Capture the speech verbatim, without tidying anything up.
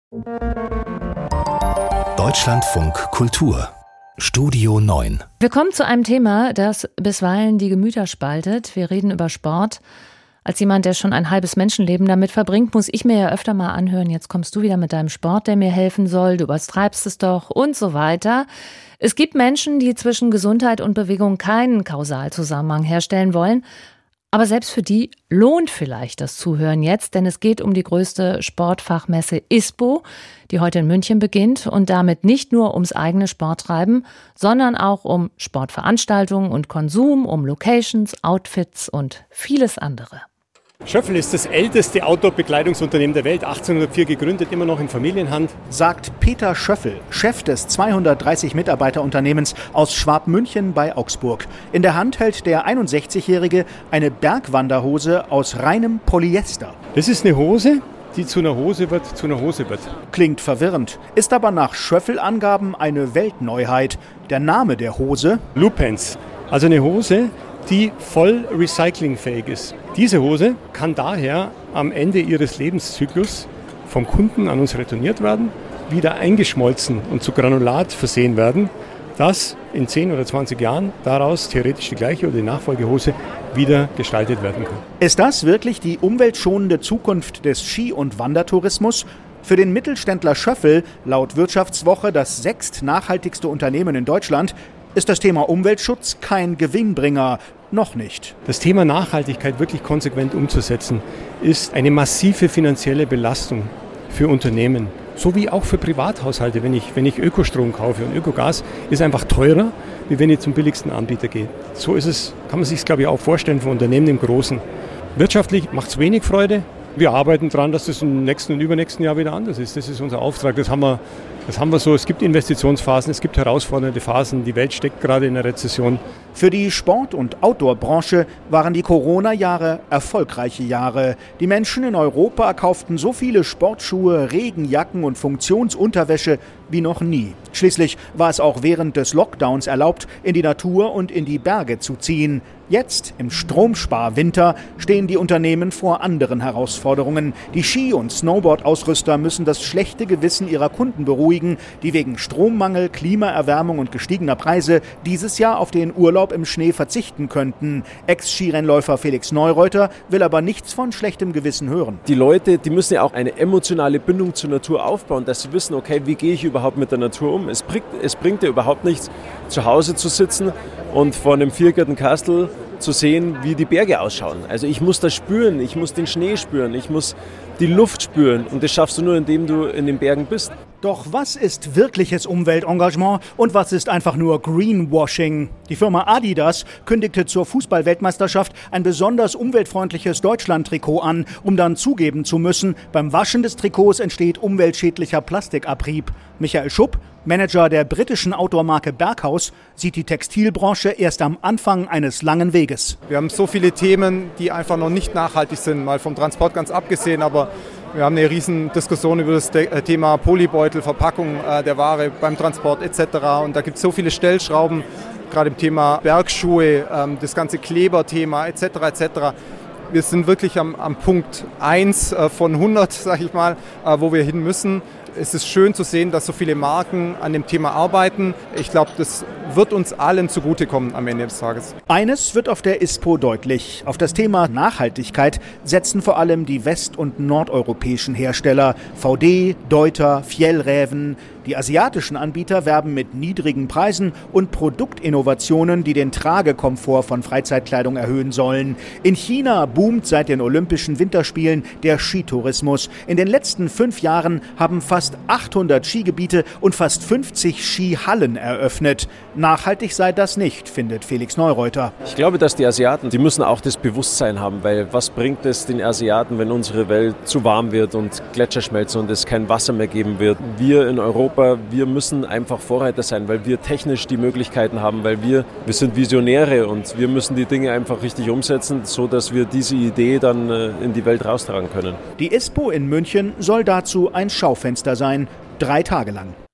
Deutschlandfunk Kultur Studio neun. Wir kommen zu einem Thema, das bisweilen die Gemüter spaltet. Wir reden über Sport. Als jemand, der schon ein halbes Menschenleben damit verbringt, muss ich mir ja öfter mal anhören, jetzt kommst du wieder mit deinem Sport, der mir helfen soll, du übertreibst es doch und so weiter. Es gibt Menschen, die zwischen Gesundheit und Bewegung keinen Kausalzusammenhang herstellen wollen. Aber selbst für die lohnt vielleicht das Zuhören jetzt, denn es geht um die größte Sportfachmesse ISPO, die heute in München beginnt und damit nicht nur ums eigene Sporttreiben, sondern auch um Sportveranstaltungen und Konsum, um Locations, Outfits und vieles andere. Schöffel ist das älteste Outdoor-Bekleidungsunternehmen der Welt, achtzehnhundertvier gegründet, immer noch in Familienhand. Sagt Peter Schöffel, Chef des zweihundertdreißig Mitarbeiterunternehmens aus Schwabmünchen bei Augsburg. In der Hand hält der einundsechzigjährige eine Bergwanderhose aus reinem Polyester. Das ist eine Hose, die zu einer Hose wird, zu einer Hose wird. Klingt verwirrend, ist aber nach Schöffel-Angaben eine Weltneuheit. Der Name der Hose? Lupens, also eine Hose, die voll recyclingfähig ist. Diese Hose kann daher am Ende ihres Lebenszyklus vom Kunden an uns retourniert werden, wieder eingeschmolzen und zu Granulat versehen werden, dass in zehn oder zwanzig Jahren daraus theoretisch die gleiche oder die Nachfolgehose wieder gestaltet werden kann. Ist das wirklich die umweltschonende Zukunft des Ski- und Wandertourismus? Für den Mittelständler Schöffel, laut Wirtschaftswoche das sechst nachhaltigste Unternehmen in Deutschland, ist das Thema Umweltschutz kein Gewinnbringer. Noch nicht. Das Thema Nachhaltigkeit wirklich konsequent umzusetzen, ist eine massive finanzielle Belastung für Unternehmen, sowie auch für Privathaushalte. Wenn ich, wenn ich Ökostrom kaufe und Ökogas, ist einfach teurer, wie wenn ich zum billigsten Anbieter gehe. So ist es, kann man sich, glaube ich, auch vorstellen für Unternehmen im Großen. Wirtschaftlich macht es wenig Freude. Wir arbeiten daran, dass das im nächsten und übernächsten Jahr wieder anders ist. Das ist unser Auftrag. Das haben wir, das haben wir so. Es gibt Investitionsphasen, es gibt herausfordernde Phasen. Die Welt steckt gerade in einer Rezession. Für die Sport- und Outdoor-Branche waren die Corona-Jahre erfolgreiche Jahre. Die Menschen in Europa erkauften so viele Sportschuhe, Regenjacken und Funktionsunterwäsche wie noch nie. Schließlich war es auch während des Lockdowns erlaubt, in die Natur und in die Berge zu ziehen. Jetzt, im Stromsparwinter, stehen die Unternehmen vor anderen Herausforderungen. Die Ski- und Snowboard-Ausrüster müssen das schlechte Gewissen ihrer Kunden beruhigen, die wegen Strommangel, Klimaerwärmung und gestiegener Preise dieses Jahr auf den Urlaub im Schnee verzichten könnten. Ex-Skirennläufer Felix Neureuter will aber nichts von schlechtem Gewissen hören. Die Leute, die müssen ja auch eine emotionale Bindung zur Natur aufbauen, dass sie wissen, okay, wie gehe ich überhaupt mit der Natur um? Es bringt, es bringt ja überhaupt nichts, zu Hause zu sitzen und vor einem viergarten Kastel zu sehen, wie die Berge ausschauen. Also ich muss das spüren, ich muss den Schnee spüren, ich muss die Luft spüren und das schaffst du nur, indem du in den Bergen bist. Doch was ist wirkliches Umweltengagement und was ist einfach nur Greenwashing? Die Firma Adidas kündigte zur Fußball-Weltmeisterschaft ein besonders umweltfreundliches Deutschland-Trikot an, um dann zugeben zu müssen, beim Waschen des Trikots entsteht umweltschädlicher Plastikabrieb. Michael Schupp, Manager der britischen Outdoor-Marke Berghaus, sieht die Textilbranche erst am Anfang eines langen Weges. Wir haben so viele Themen, die einfach noch nicht nachhaltig sind, mal vom Transport ganz abgesehen, aber wir haben eine riesen Diskussion über das Thema Polybeutel, Verpackung der Ware beim Transport et cetera. Und da gibt es so viele Stellschrauben, gerade im Thema Bergschuhe, das ganze Kleberthema et cetera et cetera. Wir sind wirklich am, am Punkt eins von hundert, sag ich mal, wo wir hin müssen. Es ist schön zu sehen, dass so viele Marken an dem Thema arbeiten. Ich glaube, das wird uns allen zugutekommen am Ende des Tages. Eines wird auf der ISPO deutlich. Auf das Thema Nachhaltigkeit setzen vor allem die west- und nordeuropäischen Hersteller V D, Deuter, Fjällräven. Die asiatischen Anbieter werben mit niedrigen Preisen und Produktinnovationen, die den Tragekomfort von Freizeitkleidung erhöhen sollen. In China boomt seit den Olympischen Winterspielen der Skitourismus. In den letzten fünf Jahren haben fast achthundert Skigebiete und fast fünfzig Skihallen eröffnet. Nachhaltig sei das nicht, findet Felix Neureuter. Ich glaube, dass die Asiaten, die müssen auch das Bewusstsein haben, weil was bringt es den Asiaten, wenn unsere Welt zu warm wird und Gletscher schmelzen und es kein Wasser mehr geben wird? Wir in Europa, wir müssen einfach Vorreiter sein, weil wir technisch die Möglichkeiten haben, weil wir, wir sind Visionäre und wir müssen die Dinge einfach richtig umsetzen, so dass wir diese Idee dann in die Welt raustragen können. Die ISPO in München soll dazu ein Schaufenster sein, drei Tage lang.